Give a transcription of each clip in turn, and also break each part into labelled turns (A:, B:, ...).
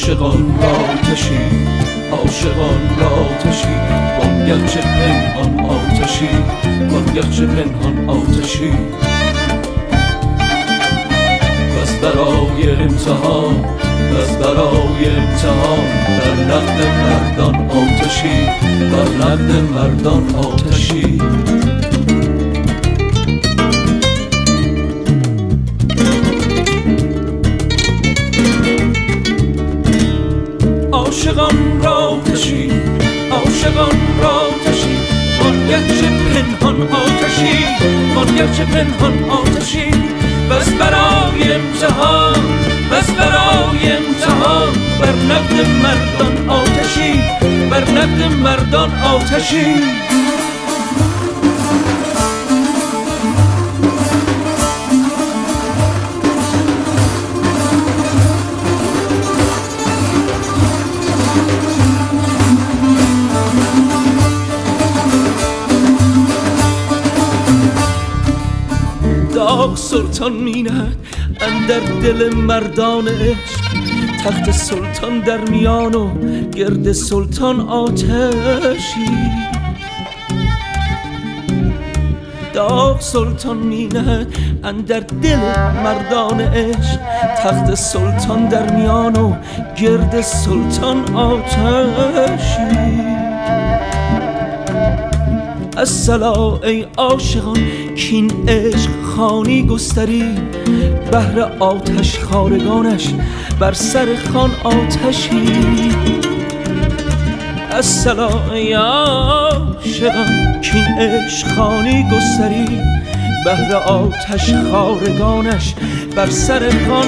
A: عاشقان را آتشی، عاشقان را آتشی، وانگرچه پنهان آتشی، وانگرچه پنهان آتشی. بس برای امتحان، بس برای امتحان، بر نقد مردان آتشی، بر نقد مردان آتشی. عاشقان را آتشی، عاشقان را آتشی، وانگرچه پنهان آتشی، وانگرچه پنهان آتشی. بس برای امتحان، بس برای امتحان، بر نقد مردان آتشی، بر نقد مردان آتشی. داغ سلطان میند اندر دل مردان عشق، تخت سلطان در میان و گرد سلطان آتشی. داغ سلطان میند اندر دل مردان عشق، تخت سلطان در میان و گرد سلطان آتشی. الصلا ای عاشقان کین عشق خانی گسترید، بهر آتش خارگانش بر سر خان آتشی. الصلا ای عاشقان کین عشق خانی گسترید، بهر آتش خارگانش بر سر خان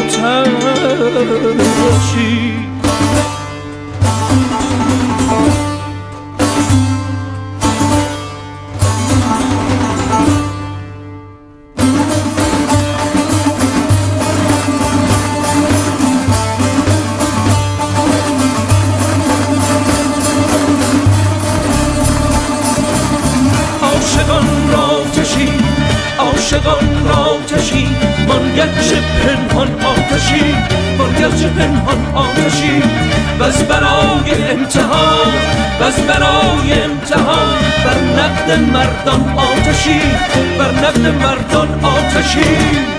A: آتشی. عاشقان را آتشی، وانگرچه پنهان آتشی، وانگرچه پنهان آتشی. بس برای امتحان، بس برای امتحان، بر نقد مردان آتشی، بر نقد مردان آتشی.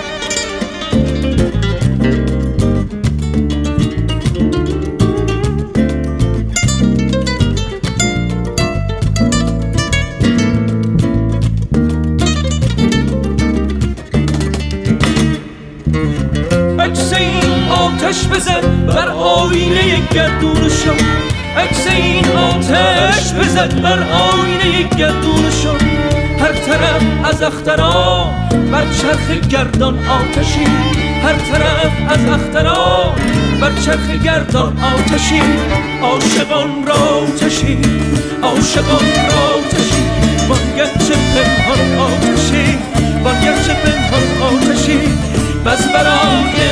A: آتش بزد بر آینه گردونشان، عکس این آتش بزد بر آینه گردونشان. هر طرف از اختران بر چرخ گردان آتشی، هر طرف از اختران بر چرخ گردان آتشی. عاشقان را آتشی، عاشقان را آتشی، وانگرچه پنهان آتشی، وانگرچه پنهان آتشی. بس برای